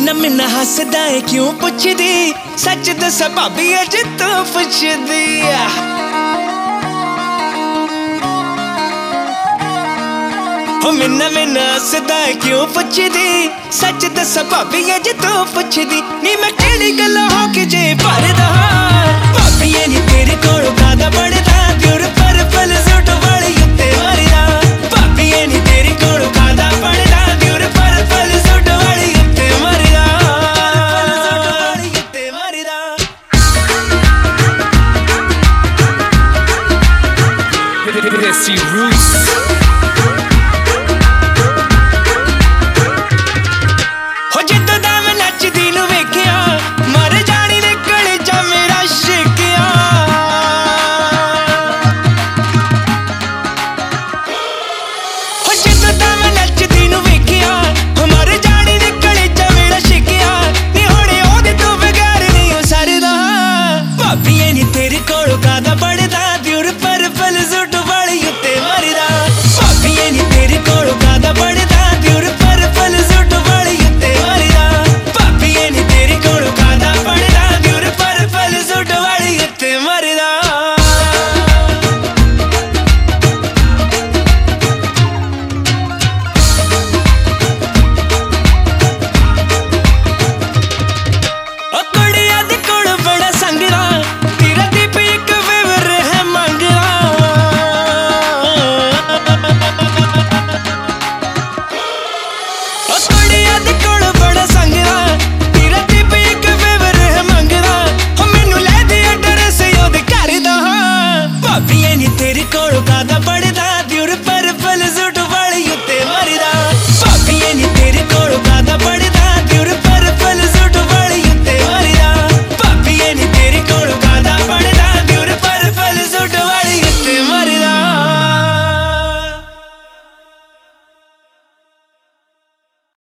मिन्ना मिन्ना हसदा है क्यों पुछदी, सच दसा भाभी अज तो पुछदी। मिन्ना मिन्ना हसदा है क्यों पुछदी, सच दसा भाभी अज तो पुछदी। नी मैं केड़ी गल्ला हो के जे भरदा, भाभी नी तेरे कोल कादा पड़दा, दिउर पर पल सूट वाली उत्ते मारदा। भाभी नी तेरे कोल कादा पड़दा, दिउर पर पल सूट वाली उत्ते मारदा। Desi Roots.